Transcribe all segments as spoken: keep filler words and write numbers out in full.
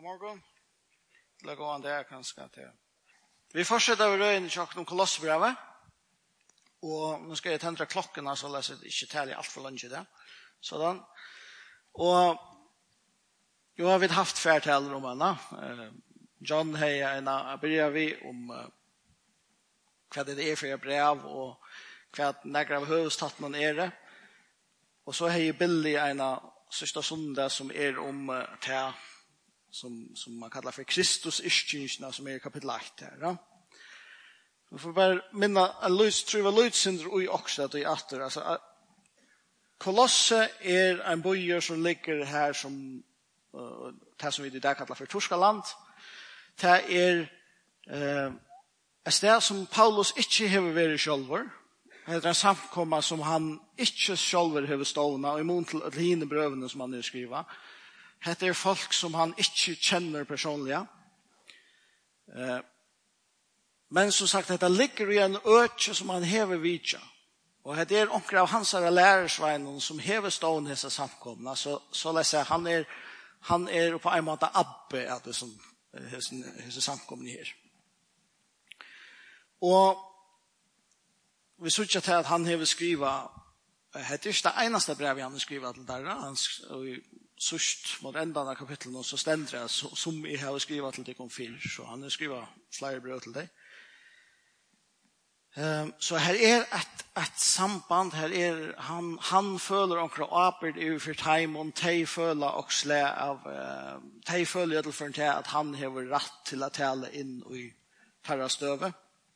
morgon. Eller gå an där kanske till. Vi fortsätter med röjen i tjocken om Kolosserbrevet. Och nu ska jag tända klockorna så läser jag inte tala allt för länge där. Sådan. Och jo har vi haft färtal om henne. John har en börjar vi om vad det är för brev och vad några av huvudstaten är det. Och så har jag Billy en sista söndag som är om det som som man kallar för Kristus ischingen som är i kapitel åtta här, ja. Vi får bara minna en lust tror jag lutsyndrom i också att i åter alltså Kolosse är en bojer som ligger här som uh, det som vi idag kallar för Torskaland. Det är uh, ett sted som Paulus inte har varit själver. Det är en samkomma som han inte själver har stående och imot till hine brøvene som han har skriva. Det är folk som han inte känner personligen. Uh, men som sagt, det ligger i en öke som han har vidtja. Og det er omkring av hans lærersveinen som hever stående disse samkomna. Så, så la jeg si, han er, han er på en måte abbe av det som disse samkomne her. Og vi så ikke til at han hever skriva, det er ikke det eneste brevet han har skriva til der. Han sørst mot enda av kapitlet, så stender det som jeg har skriva til det om fyr. Så han har skriva flere brev til det. Um, så här är ett ett samband här är han han följer omkring apert i för time on te följa och slä av uh, te följer till för att han har rätt till att tala in i tarra stöve.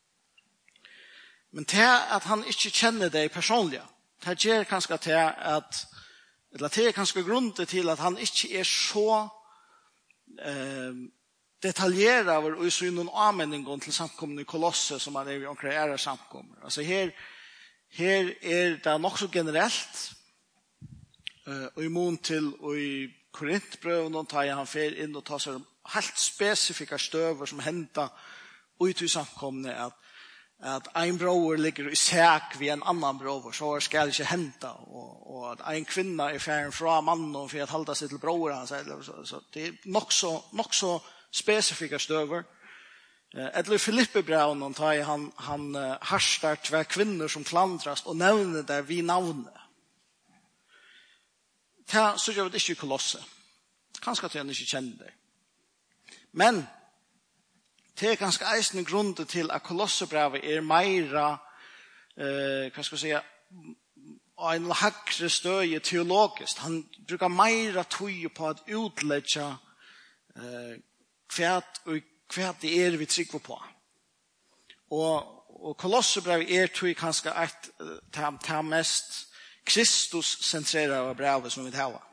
Men det att han inte känner dig personligen. Det ger kanske till att eller det är kanske grunden till att han inte är så um, detaljerad över och så någon användning till samkommen i Kolosse som man är i omkring era samkommer. Alltså här här är det nog så generellt eh och i mån till och i Korintbröven och tar han för in och tar sig helt specifika stöver som hämtar ut i samkomne att att en bror ligger i säk vid en annan bror så ska det inte hända och och att en kvinna är färd från mannen för att hålla sig till brorn så så det är nog så nog så specifika stöver. Eller Filippe Brown och tar han han uh, harstar två kvinnor som klandras och nämner där vid namn. Ta så jag vet inte Kolosse. Kanske att jag inte känner det. Men det är ganska eisen grunden till att Kolossebrevet är mera eh vad ska jag säga en högre stöje teologiskt. Han brukar mera tøye på att utlägga eh kvärt och kvärt det är vi trycker på. Och och Kolossebrevet är tøye kanske ett tam tam mest Kristus centrerade brev som vi har.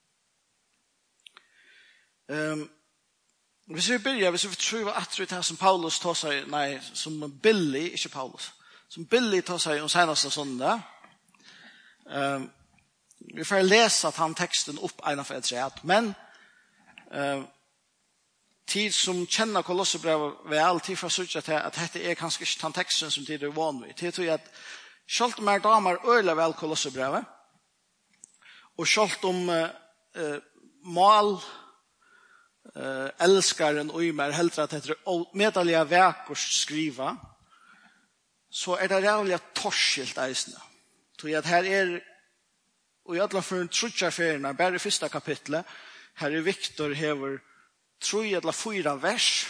Ehm um, hvis vi börjar, hvis vi tror att det här som Paulus tar sig, nej, som Billy, inte Paulus, som Billy tar sig om senaste söndag. Um, vi får läsa att han texten upp ena för ett rätt, men uh, tid som känner Kolossebrevet väl, tid för att säga att, att detta är kanske inte den texten som tid är van vid. Tid tror att självt om er damer öler väl Kolossebrevet, och självt om uh, uh, mal Uh, älskaren och mer helt att det medalja verkors skriva så är det rävliga torskilt eisne. Tror jag att här är och jag alla för en trutchaffärerna bara i första kapitlet här är Viktor hever tror jag alla fyra vers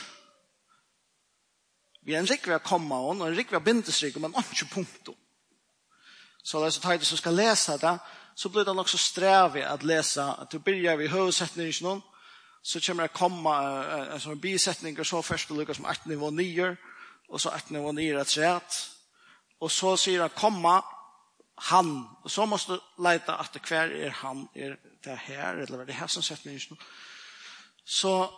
vi är en rikviga komma och en rikviga bindestryk men inte punkter. Så det så tar det så ska läsa det så blir det också strävigt att läsa att du börjar vid huvudsättningen så kommer det komma en sån bisättning och så först och lyckas som ett nivå nio och så ett nivå nio rätt rätt och så säger han komma han och så måste leta att det kvar är han är det här eller det här som sättningen så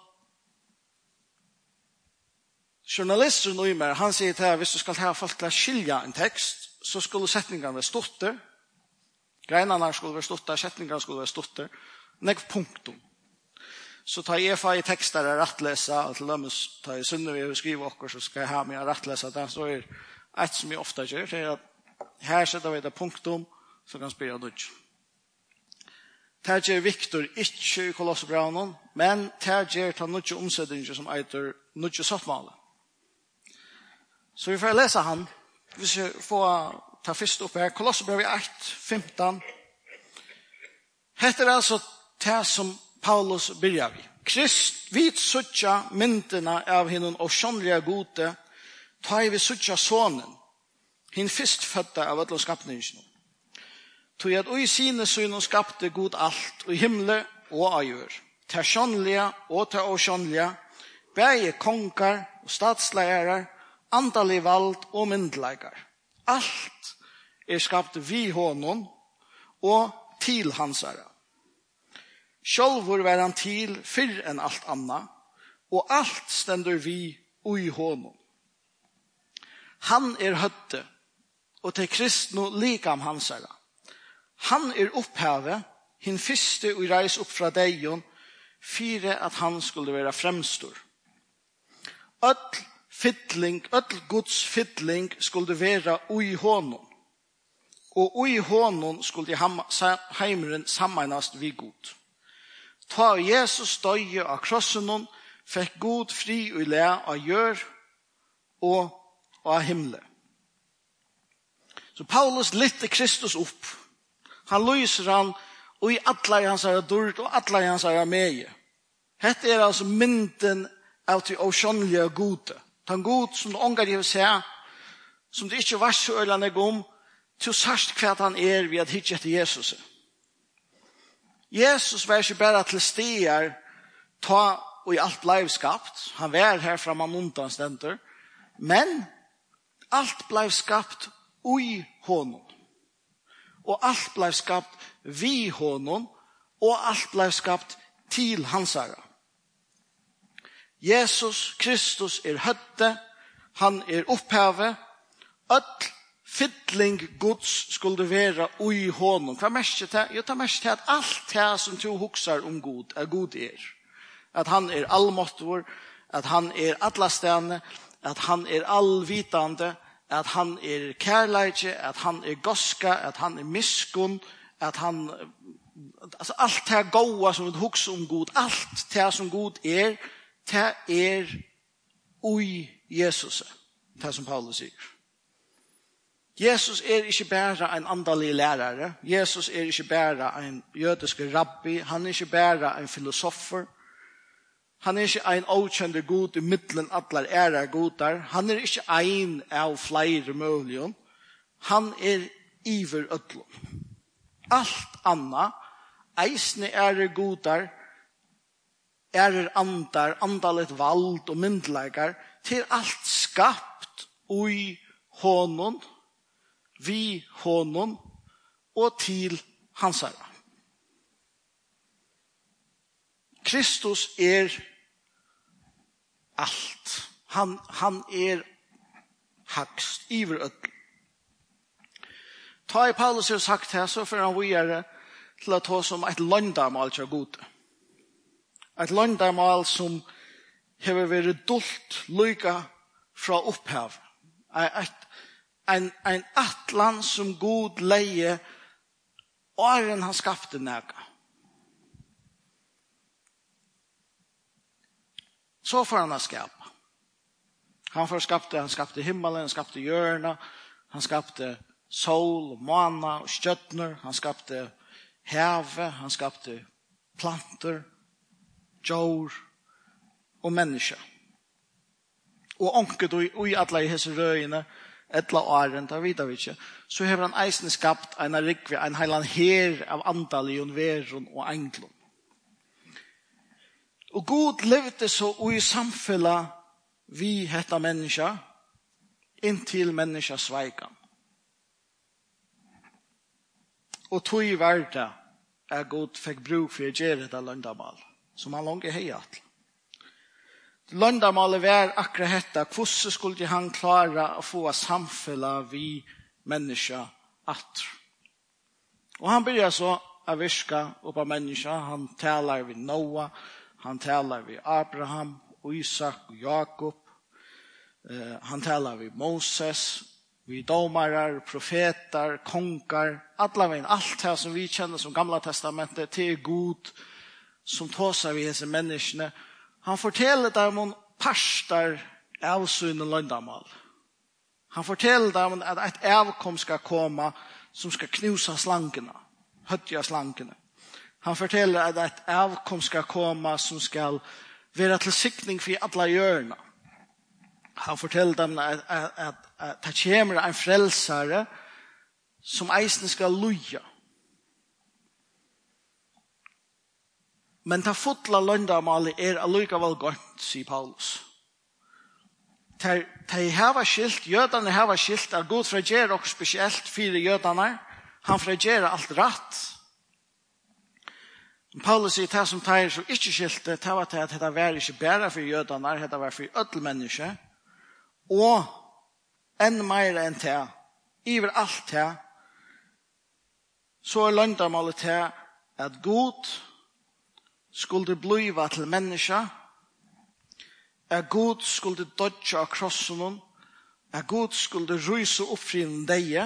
journalisten och mer han säger till hvis du ska ha folk till att skilja en text så skulle sättningen vara stotter greinarna skulle vara stotter sättningen skulle vara stotter nek punktum. Så tar jag för i texter att rättläsa att lömmes tar jag sunne vi skriver också så ska jag ha mig att rättläsa det så är ett som jag ofta gör det är att här sätter vi det punktum så kan spela dutch. det gjør Victor ikke i Kolosserbrevnen, men det gjør ta noe omsetninger som eiter noe sattmale. Så vi får lese han, hvis vi får ta først opp her, Kolosserbrevet ett, femton. Hette er altså det som Paulus begynner vi. Krist, vi suttja myndene av henne og skjønnelige gode, tar vi suttja sonen, hin fyrstfødda av alle skapningen. Tog at ui sine synen skapte god alt, og himle og ajør, til skjønnelige og til åskjønnelige, begge konger og statsleiere, andalig vald og myndeleger. Alt er skapt vi honom og til hansara. Sjálvur var han til fyrr enn alt anna, og alt stender vi ui honom. Han er høtte, og til kristno likam hansara. Han er opphavet, hin fyrste og reis opp fra deion, fire at han skulle være fremstor. Öll fiddling, öll Guds fiddling skulle være ui honom, og ui honom skulle heimeren sammenast vi god. Ta Jesus døye av krossen, fikk god fri og le av jør og av himle. Så Paulus lytte Kristus opp. Han lyser han, og i alle hans er dårlig, og alle hans er med. Dette er altså mynden av til åskjønnelige gode. Den god som ånger de vil se, som det ikke var så ølende om, til sørst hva han er ved at hitje etter Jesus. Jesus var ikke bare til stier, ta og i alt ble skapt. Han var her fra man undan stender. Men alt ble skapt ui honom. Og alt ble skapt vi honom, og alt ble skapt til hansara. Jesus Kristus er høtte, han er opphavet, öll fiddling Guds skulle være ui honom. Hva mest det? Jo, det mest det at alt det som du huksar om god, er god er. At han er allmåttor, at han er allastane, at han er allvitande, at han er kærleidje, at han er goska, at han er miskun, at han, altså alt det goa som du huksar om god, alt det som god er, det er ui Jesus, det som Paulus sier. Jesus er ikke bare en andalig lærere. Jesus er ikke bare en jødisk rabbi. Han er ikke bare en filosofer. Han er ikke en avkjende god i midten atler ære godar. Han er ikke en av flere mulige. Han er iver ødlom. Alt annet, eisne ære godar, ære andar, andalet vald og myndlegar, til alt skapt ui honom, vi honom og til hansara. Kristus er alt. Han, han er hakst, iver ødel. Ta i Paulus har sagt her, så får han videre til å ta som et landamal til gode. Et landamal som har vært dult lyka fra opphav. Et En, en atlan som god leie åren han skapte næga. Så får han skapa. Han får skapte, han skapte himmelen, han skapte hjørna, han skapte sol, måna og stjøtner, han skapte heve, han skapte planter, djur og mennesker. Og onket og i alle hese røyene, etla åren, da vet vi ikke, så har han eisen skapt en rikve, en heilan her av andalion, veron og englon. Og god levde så og i samfella vi hetta menneska, inntil menneska sveikan. Og tog i verda er god fikk bruk for å gjøre dette landamal, som han langt hei at. Landamålet var akkurat hetta, hvordan skulle han klare å få samfella vi menneska at. Og han begynner så å virke opp av menneska, han taler vi Noah, han taler vi Abraham, Isak og Jakob, uh, han taler vi Moses, vi domarar, profeter, kongar, alla veien, alt det som vi kjenner som gamla testamentet, til god, som tåsar vi disse menneskene. Han forteller dem om parstar av sine landamal. Han forteller dem at et avkom skal komme som skal knusa slangene, høtja slangene. Han forteller at et avkom skal komme som skal være til sikning for alle hjørna. Han forteller dem at, at, at, at det kommer en frelsare som eisene skal luja. Men ta fotla landamalet er allikevel godt, sier Paulus. De hava skilt, jødene hava skilt, er god for å gjøre og spesielt fire jødene. Han for å gjøre alt rett. Paulus sier det som tar så ikke skilte, det var til at dette var ikke bare for jødene, dette var for ødel mennesker. Og enn mer enn det, iver alt det, så er landamalet til at god skulle bliva til mennesker, at god skulle dodja av krossen, at god skulle ryse opp fri en deie,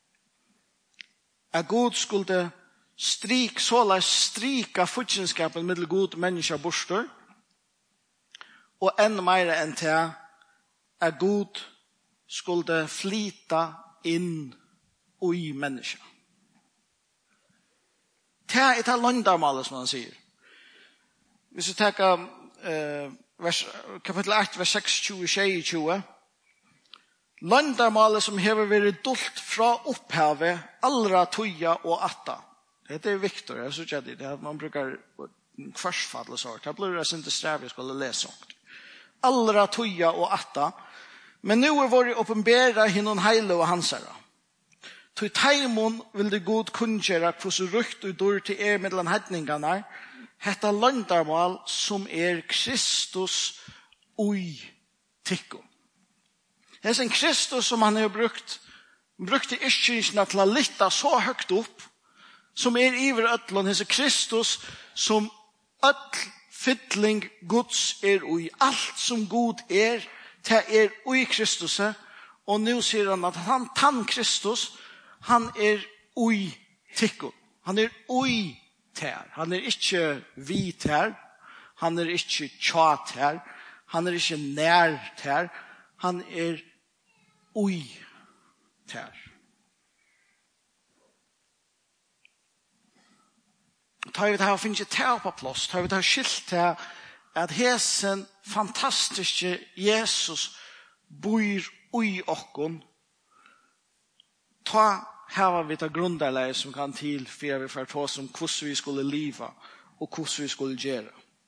at god skulle strik, såla strika futsinskapen med god mennesker borster, og enn mer enn til at god skulle flyta inn i mennesker. Det er det landamalet, som han sier. Hvis vi tenker eh, vers, kapittel ett, vers seks, tjue, tjue, landamalet som hever vært dult fra opphavet, allra tuja og atta. Det er Victor, jeg synes ikke det, er at man bruker kvarsfall og sånt. Det blir det ikke strev jeg skulle lese om. Allra tuja og atta. Men nu er våre åpenbæra hinnom heile og hansara. Til taimon vil det god kunngjøre hvordan rukt og dår til er mellom hedningene, hetta landarmal som er Kristus ui tikko. Det er en Kristus som han har brukt, brukt i iskyrkene til å lytte så høyt opp, som er iver ødlån, det er Kristus som ødl fytling Guds er ui. Alt som god er, det er ui Kristus, og nå sier han at han tann Kristus, han er ui tikko. Han er ui ter. Han er ikke vi ter. Han er ikke tja ter. Han er ikke nær ter. Han er ui ter. Ta vi det her og finne ter på plass. Ta vi det her skilt til at hesen fantastiske Jesus bor ui okkon. Ta her vi tar grunderleie som kan til for vi får ta oss om hvordan vi skulle leva og hvordan vi skulle gjøre.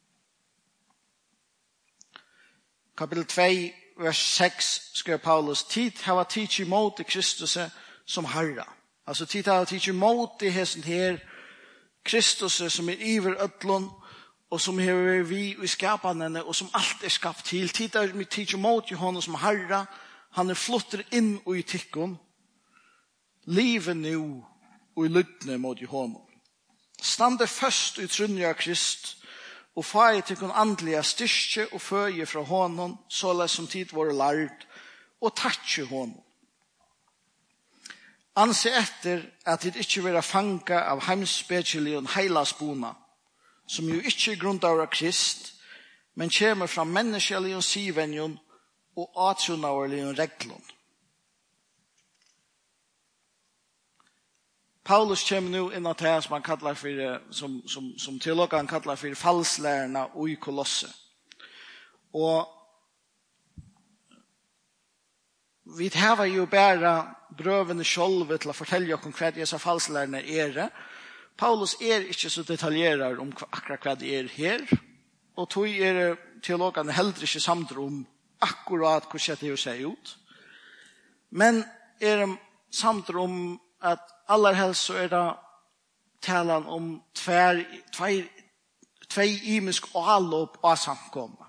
Kapitel to, vers seks skriver Paulus, tid hava tid imot Kristus som Herre. Altså tid hava tid imot i hesten her Kristus som er iver ødlån og som er vi i skapene og som alt er skapt til. Tid hava tid imot i honom som Herre. Han er flotter inn og i tikkon. Livet nu og i lyttene mot i honom. Stande først i trunja Krist og fag til kun andlige styrke og føje fra honom såleis som tid var lærd og tatsje honom. Anse etter at det ikke vil fanga av heimspeciali og heilasbona som jo ikke grunnar av Krist men kommer fra menneskelig og sivenjon og atronavlig og reglon. Paulus kommer nu inn at det som han kallar for, som, som, som teologen kallar for falslærerne og i Kolosse. Og vi har jo bare brøvene sjølve til å fortelle oss hva disse falslærerne er. Paulus er ikke så detaljerer om akkurat hva det er her, og tog er teologene heller ikke samtidig om akkurat hvordan det ser ut. Men er samtidig om at aller helst så er det talan om tver, tver, tver imisk avlåp og samkomma.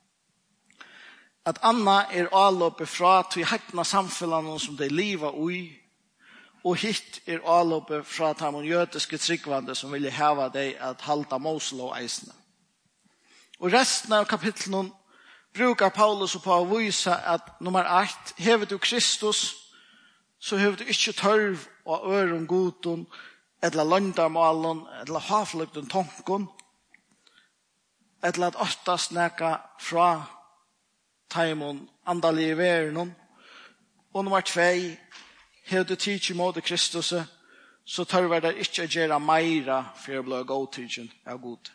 At Anna er avlåpet fra til hektene samfunnene som de lever i, og hitt er avlåpet fra de jødiske tryggvande som ville hava deg at halta Mosel og eisene. Og resten av kapitlen brukar Paulus på å vise at nummer ett, hever du Kristus så har du ikke tørv og øren goden, eller landarmalen, eller havlugten tonken, eller at åtta snakka fra taimon andalige verden. Og nummer tvei, har du tidsi mot Kristus, så tørver det ikke å gjøre meira for å bli godtidsen av god.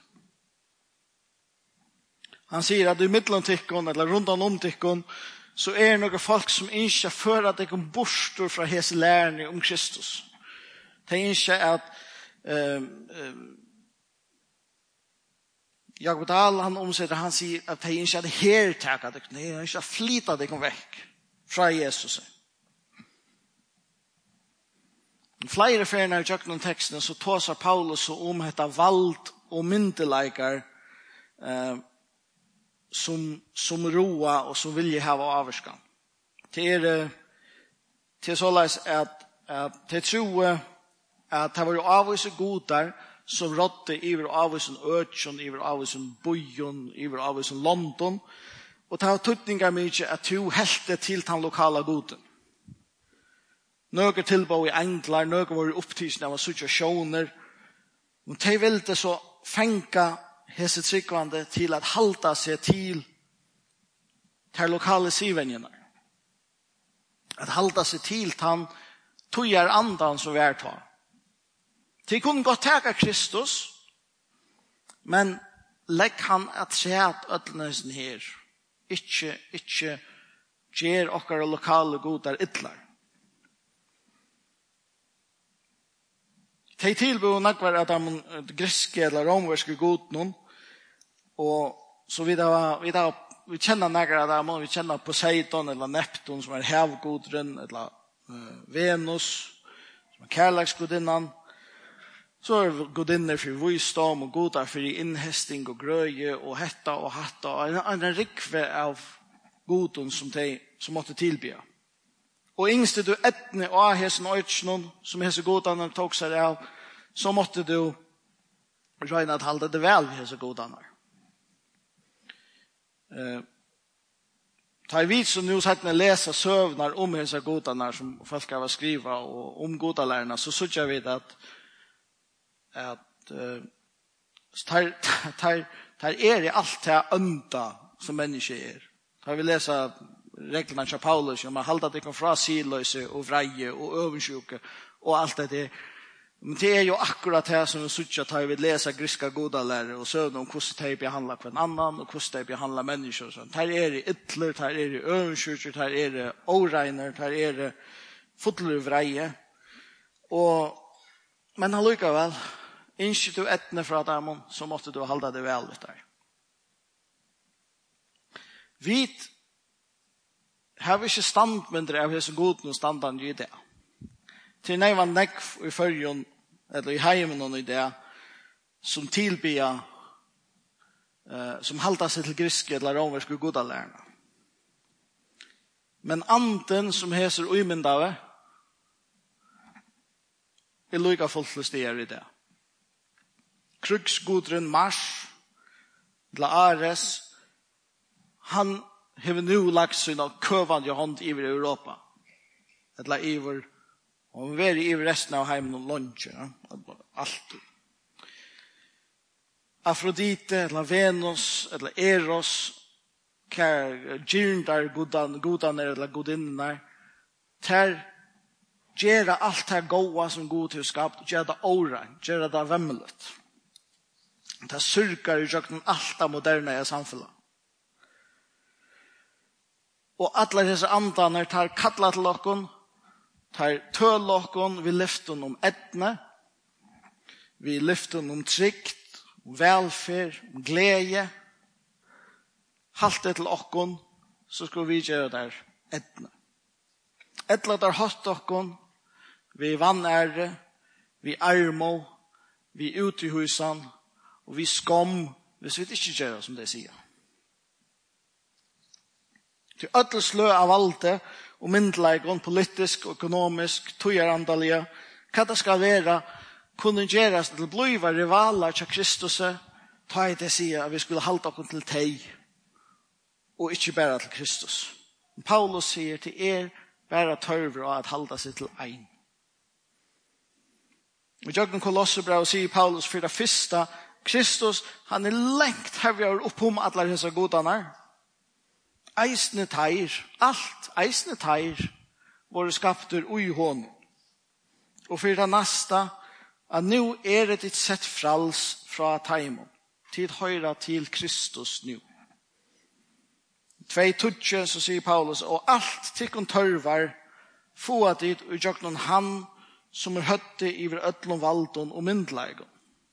Han sier at i middelen tikkun, eller rundan om tikkun, så er det noen folk som ikke fører at de kommer bort fra hese lærerne om Kristus. De ikke at um, um, Jakob Dahl, han omsetter, han sier at de ikke at hertaket de, de ikke flyttet de kom vekk fra Jesus. I flere ferner i jøkken tekstene så tåser Paulus om dette vald og myndeleikar eh, som, som roa og som vilje hava averskan. Det er til såleis at, at det tror at det var jo avvise godar som rådde iver avvisen Øtjon, iver avvisen Bojon, iver avvisen London, og det har tøtningar mykje at du helte til den lokala goden. Nøger tilbå i englar, nøger var i opptisen av situasjoner, og de ville så fenga hese tryggvande til at halda seg til de lokale sivenjene. At halda seg til han tøyer andan som vi er ta. De kunne godt teka Kristus, men legg han at se at ødlenesen her, ikke, ikke gjer okkar lokale godar ytlar. De tilbøy nekvar at de griske eller romverske godnån, og så vi da, vi da, vi kjenner nekvar at de, vi kjenner Poseidon eller Neptun som er hevgodren, eller uh, Venus som er kærleksgodinnan, så er godinner for visdom og godar for innhesting og grøye og hetta og hatta, og en, en rikve av godon som de som måtte tilbya. Og yngste du etne og hesen og øtsjnån, som hese godane tok seg av, så måtte du røyne at halde det vel hese godane. Eh, ta i vid som nu settene lesa søvnar om hese godane som folk har skriva og om godalærerne, så sutja vi at at uh, tar, tar, tar er i alt det ønda som menneske er. Ta vi lesa reglene av Paulus om å halda det fra siløse og vreie og øvensjuke og alt det der. Men det er jo akkurat det som vi sutja tar vi lesa griska godalærer og søvn om hvordan de behandler hver annan og hvordan de behandler mennesker og sånn. Tar er i ytler, tar er i øvensjuke, tar er i åreiner, tar er i fotler vreie. Og men han lykker vel, ikke du etne fra dem, så måtte du halda det vel litt der. Vi har vi ikke standmyndre av hese goden og standan i det. Til nei var nekk i førjon, eller i heimen og i det, som tilbya, uh, som halda seg til griske eller romerske godalærerne. Men anden som heser uimyndave, er lukka fullt stier i det. Krugsgodren Mars, eller Ares, han har nu lagt sin av køvande hånd i Europa. Eller iver, og han er i resten av heimen og lunsje. Ja? Alt. Afrodite, eller Venus, eller Eros, kær gyrndar godaner eller godinnene, ter gjøre alt det gode som god til skapt, gjøre det året, gjøre det vemmelet. Det sørger i jøkken alt det moderne i samfunnet. Og alle disse andene tar kattlet til dere, tar tøl dere, vi løfter om etne, vi løfter om trygt, om velferd, om glede. Halt det til dere, så skal vi gjøre det etne. Etla der hatt dere, vi vannære, vi armo, vi ute i husen, og vi skam, hvis vi ikke gjør det som de sier. Til ødel slø av alt det, og myndeleikon, politisk, økonomisk, tøyerandalige, hva det skal være, kunne gjøres til bløyva rivaler til Kristus, ta i det sier at vi skulle halde oss til teg, og ikke bare til Kristus. Paulus sier til er bare tørver og at halda seg til ein. I Jøgnen Kolosserbrev sier Paulus for det første, Kristus, han er lengt hevjar opp om alle disse godanar. Eisne teir, alt eisne teir, våre skapter ui hånd. Og for det neste, at nå er det ditt sett frals fra taimon, tid høyra til Kristus nå. Tvei tutje, så sier Paulus, og alt tikkun tørvar, få at dit og jøgnen han, som er høtte iver ødlom valdon og myndleigon.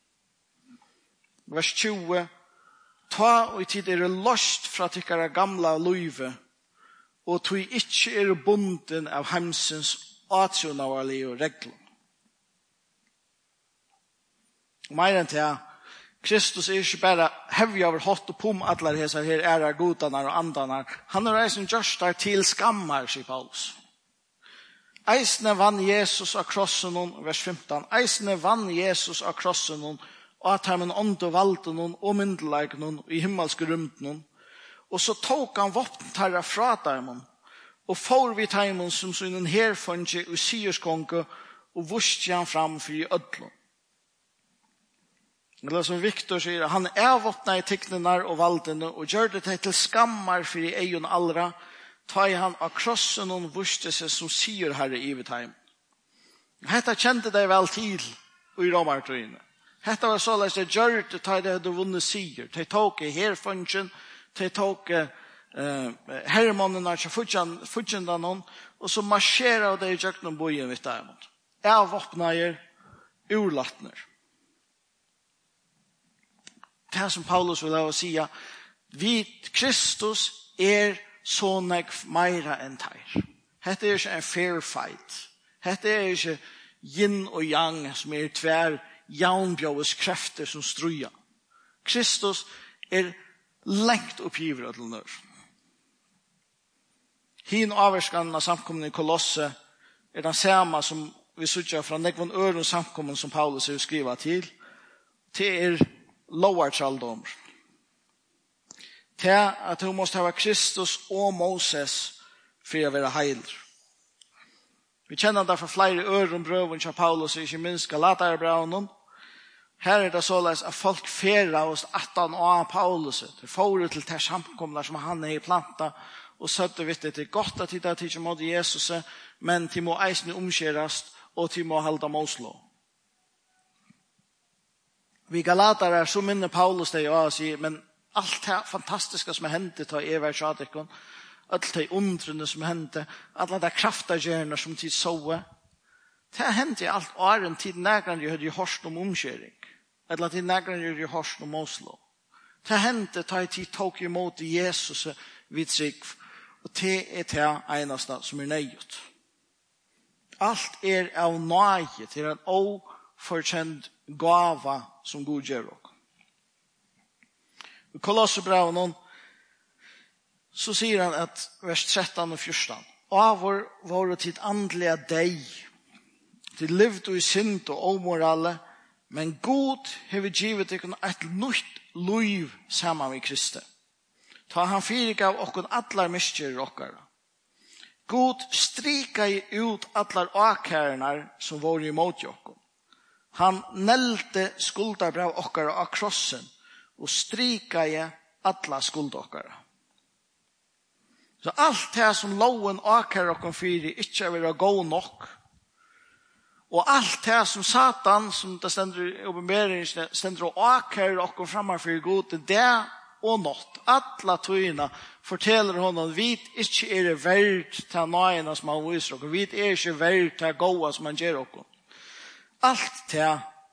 Vers tjue, ta og i tid er lost fra tykkara gamla luive, og tog ikkje er bunden av heimsens atjonavarlige regler. Mer enn til, Kristus er ikke bare hevig over hot og pom atler hesar her ærar godanar og andanar. Han er reisen just der til skammar, sier Paulus. Eisne vann Jesus av krossen, vers femton. Eisne vann Jesus av krossen, og at han ånd og valden og myndelagen i himmelske rymden. Og så tok han våpntarra fra dem, og får vi teimen som synen herfunge og sierskonge, og vurste han fram for i ødlom. Eller som Victor sier, han er våpna i tikknenar og valdene, og gjør det til skammar for i egen allra, ta i han av krossen og vurste seg som sier herre i vitheim. Hetta kjente de vel til i romartøyene. Hetta var såleis det gjør det, ta i det du vunnet sier. De tok i herfungen, de tok i uh, herremannen av futjendanon, og så marsjerer de i jøknen bojen vitheim. Er våpna i urlattner. Det som Paulus vil ha å si, vi, Kristus er så nek meira enn teir. Hette er ikke en fair fight. Hette er ikke yin og yang, som er tver jaunbjøves krefter som struja. Kristus er lengt oppgiver til nør. Hin averskan av samkommen i Kolosse er den samme som vi sutja fra nekvann øren samkommen som Paulus har skrivet til. Det er lovartraldommer. Til at hun måste ha Kristus og Moses for å være heiler. Vi kjenner derfor flere øren brøven til Paulus, ikke minst Galaterbrøven. Her er det såleis at folk færa hos attan av Paulus. Det får til til samkomner som han er i planta, og søtte vidt det er godt at de tar til mot Jesus, men de må eisne omskjerast, og de må halda Moslov. Vi Galater er så minne Paulus det og sier, men alt det fantastiske som er hentet av Ever Sjadikon, alt det undrende som er hentet, alle de kraftagjørende som tid såe, det er hentet i alt åren tid nærmere jeg hadde hørt om omkjøring, eller tid nærmere jeg hadde hørt om Oslo. Det er hentet av tid tok imot Jesus vid seg, og det er det eneste som er nøyet. Alt er av nøye til en oforkjent gava som Gud gjør oss. I Kolosserbrevet så sier han at vers tretton og fjorton, «Avor var til andliga deg, til livd og i synd og omorale, men Gud hever givet deg et nytt liv sammen med Kristi. Ta han fyrigav okkon allar miskjer okkara. Gud strika i ut allar akærnar som var imot okkon. Han nelte skuldabrev okkara av krossen og strika i alla skuld okkara. Så alt det som loven akær okkon fyri ikkje er vera god nok, og alt det som Satan, som det stender i oppenberingen, stender og akær okkon framfor god, det og nått. Alla tøyna forteller honom vi ikkje er verdt til nøyene som han viser okkon. Vi er ikkje verdt til gåa som han gjør okkon. Alt det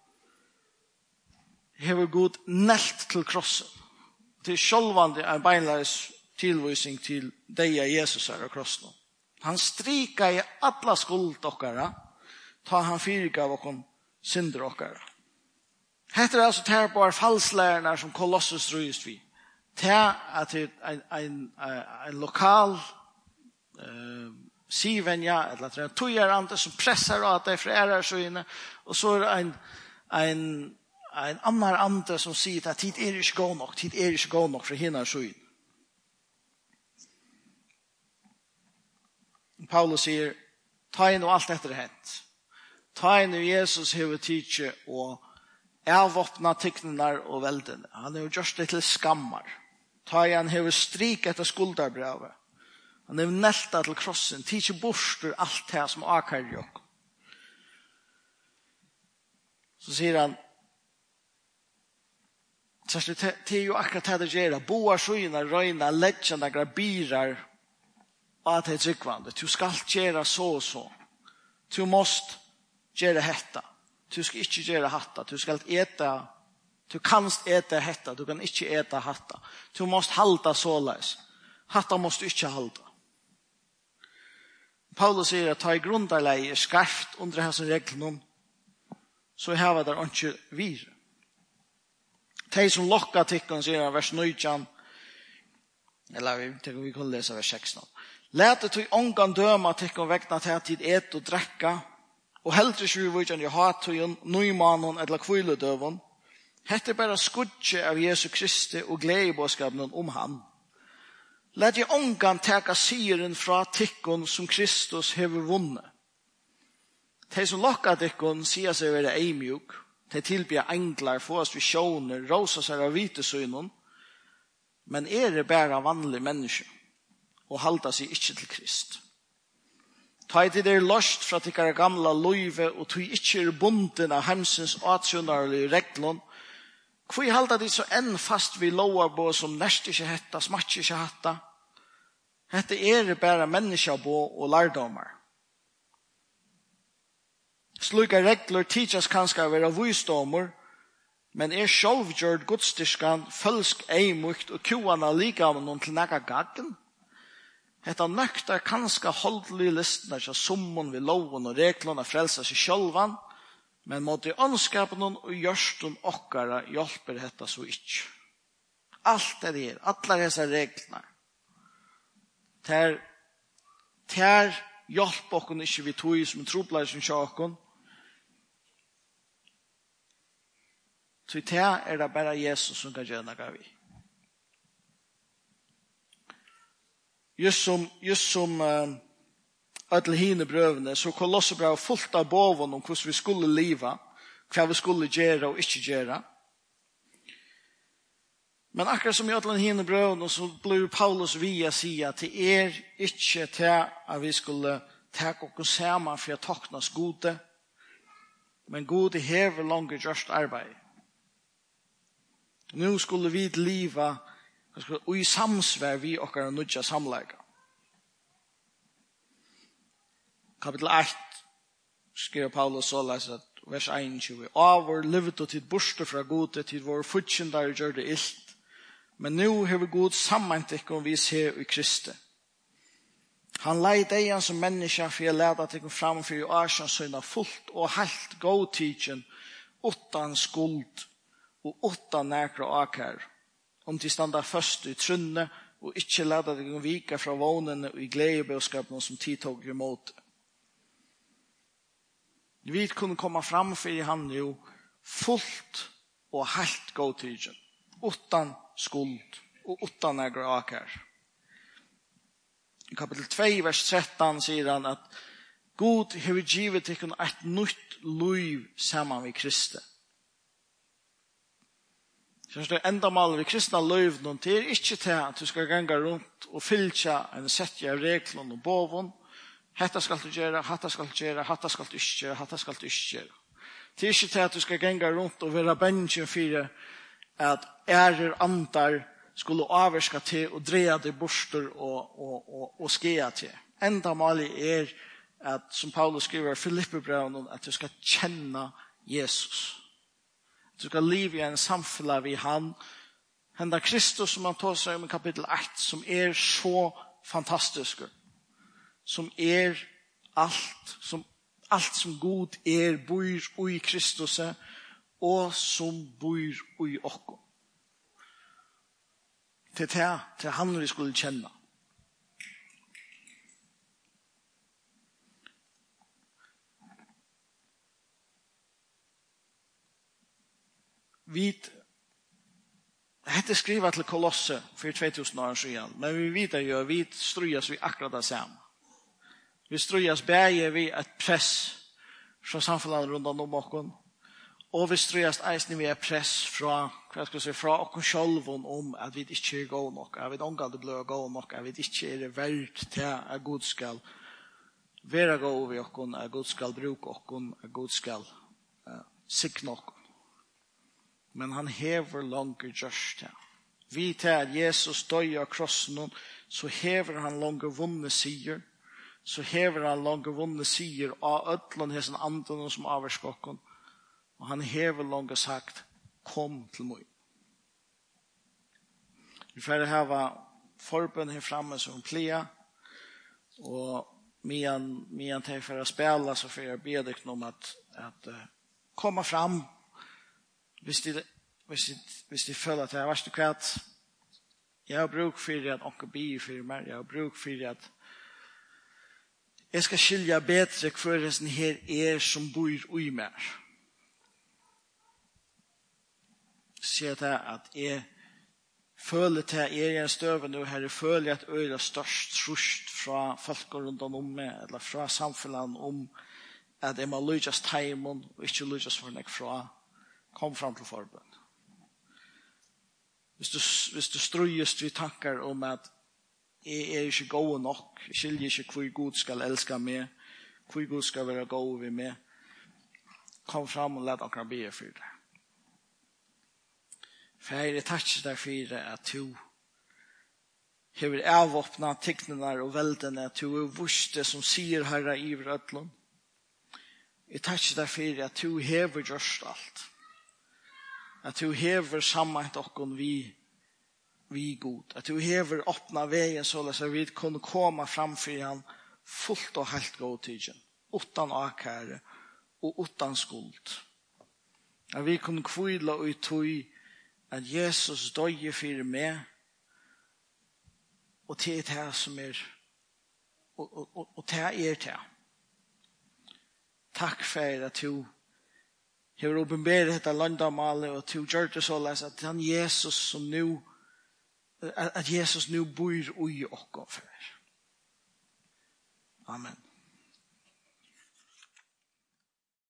hever god nelt til krossen. Til sjølvande er beinleis tilvisning til deg av Jesus her av krossen. Han strika i alla skuld okkara, ta han fyrika av okkon synder okkara. Hette er altså ter på falslærerne som Kolossus røyest vi. Ter at det er en, en, en lokal uh, sivenja, eller at det er en tøyerande som presser av det fra ærersøyene, og så er det en, en, en annan ande som sier at tid er ikke god nok, tid er ikke god nok fra hinna søyene. Paulus sier, ta inn og alt etter hent. Ta inn og Jesus hever tidsi og avåpna tikknenar og veldene. Han hever gjørst det til skammar. Ta inn hever strik etter skuldarbrevet. Han hever nelta til krossen, tidsi borster alt det som akar jokk. Så sier han, det er jo akkurat det det gjør, boar skyna, røyna, ledjana, grabirar, og at det er tryggvande. Du skal gjøre så og så. Du måst gjøre hetta. Du skal ikke gjøre hatta. Du skal eta, du kanst eta hetta, du kan ikke eta hatta. Du måst halda såleis. Hatta måst du ikke halda. Paulus sier at ta i grundarleie er skarft under hans reglene, så hava der ikke vir. De som lokka tikkun, sier han vers nitton, eller vi tenker vi kunne lese vers sexton. Læte tog ångan døma tikkun vegna til at tid et og drekka, og heldre ikke vi vujjan jo hat tog nøymanon eller kvilledøvon. Hette er bare skudje av Jesu Kristi og gledebåskapen om han. Læte i ångan teka siren fra tikkun som Kristus hever vunnet. De som lokka tikkun sier seg være eimjuk, de tilbyr englar, få oss visjoner, rosa seg av vitesøynon, men er det bare vanlig menneske, og halda seg ikke til Krist. Ta i til det løst fra tikkara gamla løyve, og tog ikke er bunden av hemsens atsjonarlige reglon, hvor halda de så enn fast vi lovar på som nest ikke hetta, smatt ikke hatta. Hette er det bare menneske på og lærdomar. Sluka regler tidsas kanskje være visdommer, men er sjálfgjørd godstyrskan, følsk eimukt og kuana lika av noen til nega gaggen. Hetta nøkta kanskje holdlig listene til summon vi loven og reglene frelsa seg sjálvan, men måtte ånskapen og gjørsten okkara hjelper hetta så ikke. Alt det her, alle disse reglene, ter, ter hjelp okkon ikke vi tog som troblar som sjakon, så det er det bare Jesus som kan gjøre noe vi. Just som, just som uh, ødel hine brøvene, så Kolosserbrevet fullt av boven om hvordan vi skulle leva, hva vi skulle gjøre og ikke gjøre. Men akkurat som i ødel hine brøvene, så blir Paulus via sige at det er ikke til at vi skulle ta oss sammen for å takne oss gode, men gode hever langt gjørst arbeid. Nu skulle vi leva og i samsvær vi okkar nødja samleika. Kapitel eitt skriver Paulus såleis at vers einogtjúgu. Avur livet og tid borste fra gode, tid vår futskindar gjør det illt. Men nu har vi god sammant ikon vi ser i Kristi. Han leid eian som menneska for å leda til framfor i asjansøyna fullt og helt godtidjen utan skuld og utan nækra akar, om de standa først i trunne, og ikke lada deg vika fra vånene og i gledebøskapen som tid tog imot. Vi kunne komme fram for han jo fullt og helt godtidjen, utan skuld og utan nækra akar. I kapitel två, vers tretton, sier han at God har givet deg et nytt liv sammen med Kristi. Så det er enda mal vi kristna løyv noen til, er ikke til at du skal ganga rundt og fylltja en settje av reglene og boven. Hetta skal du gjøre, hatta skal du gjøre, hatta skal du ikke gjøre, hatta skal du ikke gjøre. Det er ikke til at du skal ganga rundt og være bensjen for at ærer andar skulle avvarska til og dreja deg borster og, og, og, og skea til. Enda mal er at, som Paulus skriver i Filippebrevene, at du skal kjenne Jesus. Du skal leve i en samfunn vi han. Henda Kristus som han tar seg om i kapittel eitt, som er så fantastisk. Som er alt, som, alt som god er, bor i Kristus, og som bor i okko. Til det, til han vi skulle kjenne. Vi hette skriva til Kolosse for två tusen år siden, men vi vet jo at vi strøyes vi akkurat det samme. Vi strøyes bæge vi et press fra samfunnet rundt om oss. Og vi strøyes eisen vi et press fra, hva skal jeg si, fra oss selv om at vi ikke er gode nok, at vi ikke er blevet gode nok, at vi ikke er verdt til at Gud skal være gode ved oss, at Gud skal bruke oss, at Gud skal uh, sikre oss. Men han hever langt gjørst det. Vi til at Jesus døg av krossen, så hever han langt vunnet sier, så hever han langt vunnet sier av ødlen hessen anden som avvarskokken, og han hever langt sagt, kom til meg. Vi får hava forbønn her framme som plia, og mian, mian til for å spela, så får jeg be deg om at, at uh, komma fram, hvis de, hvis de, hvis de føler at jeg har vært kvart. Jeg har bruk for at onker bier for meg, jeg har bruk for at jeg skal skilja bedre hver en her er som bor i meg. Se til at jeg føler til at jeg er en støve nå her, jeg føler at jeg er størst trusht fra folk rundt om meg, eller fra samfunnet om at jeg må lykkes teimen, og ikke lykkes for meg fra. Kom fram til forbund. Hvis du, hvis du strøyes til tanker om at jeg er ikke god nok, jeg skiljer ikke hvor Gud skal elske meg, hvor Gud skal være god ved meg, kom fram og let dere be for det. For jeg takker deg for at du har avåpnet tikkene og veldene, at du er vurs det som sier herre i vrøtlen. Jeg takker deg for at du har gjort alt. At du hever sammenhent okkon vi, vi god. At du hever åpna veien så at vi kunne komme framfor han fullt og helt god tidsen. Utan akære og utan skuld. At vi kunne kvila og tog at Jesus døye for meg og til det som er og, og, og, og til er til. Takk for at du har åpenbæret dette landamalet, og til gjør det så at han Jesus som nu, at Jesus nu bor i oss. Amen.